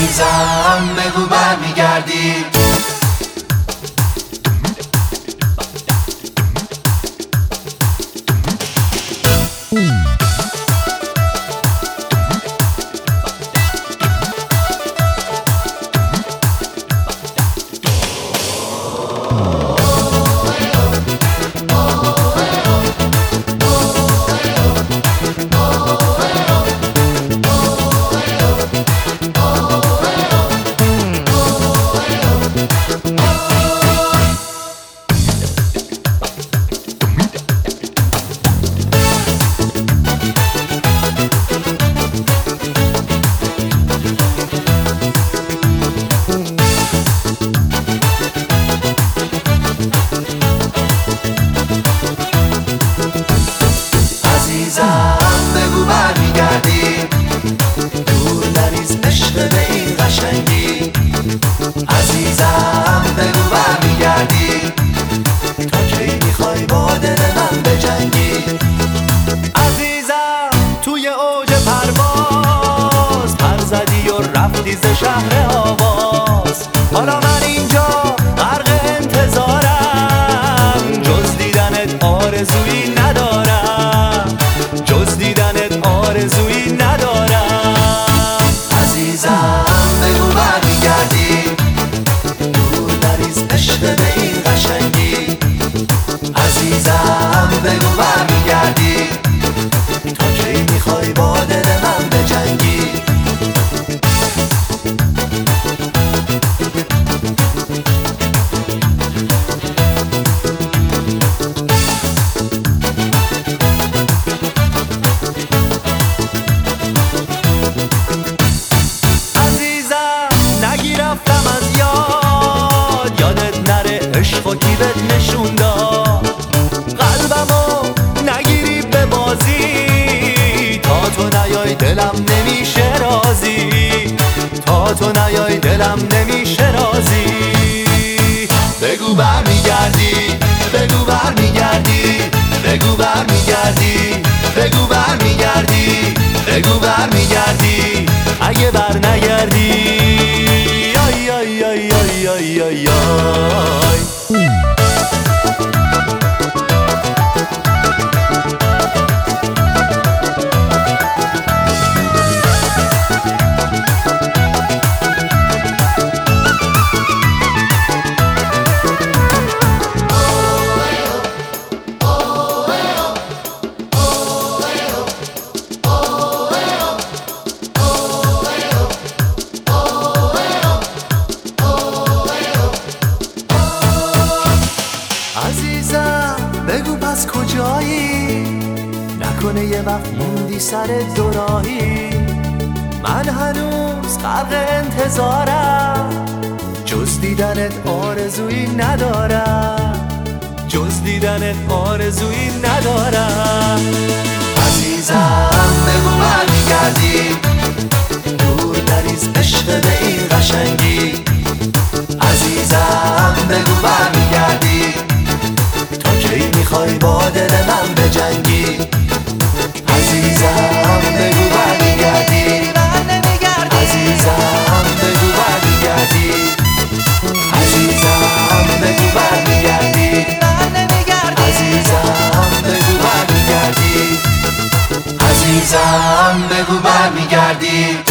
عزیزم بگو برمیگردی. بگو برمیگردی، دور نریز عشق به این قشنگی. عزیزم بگو برمیگردی، تا کی میخوای با دل من بجنگی. عزیزم توی اوج پرواز پر زدی و رفتی ز شهر آواز. حالا من اینجا غرق انتظارم، جز دیدنت آرزویی ندارم، جز دیدنت آرزویی ندارم. عزیزم بگو برمیگردی، دور نریز عشق به این قشنگی. عزیزم بگو برمیگردی، تا کی میخوای با دل من بجنگی. عشق و کیبت نشون داد، قلبمو نگیری به بازی. تا تو نیای دلم نمیشه رازی، تا تو نیای دلم نمیشه رازی. بگو برمیگردی، بگو برمیگردی، بگو برمیگردی، بگو برمیگردی، بگو برمیگردی. اگه بر نگردی آی آی آی آی آی آی آی. عزیزم بگو پس کجایی، نکنه یه وقت موندی سر دوراهی. من هنوز غرق انتظارم، جز دیدنت آرزویی ندارم، جز دیدنت آرزویی ندارم. عزیزم بگو برمیگردی، دور نریز عشق به این قشنگی. عزیزم بگو برمیگردی، تا کی میخوای با دل من بجنگی. عزیزم بگو برمیگردی، عزیزم بگو برمیگردی، عزیزم بگو برمیگردی، عزیزم بگو برمیگردی، عزیزم بگو برمیگردی.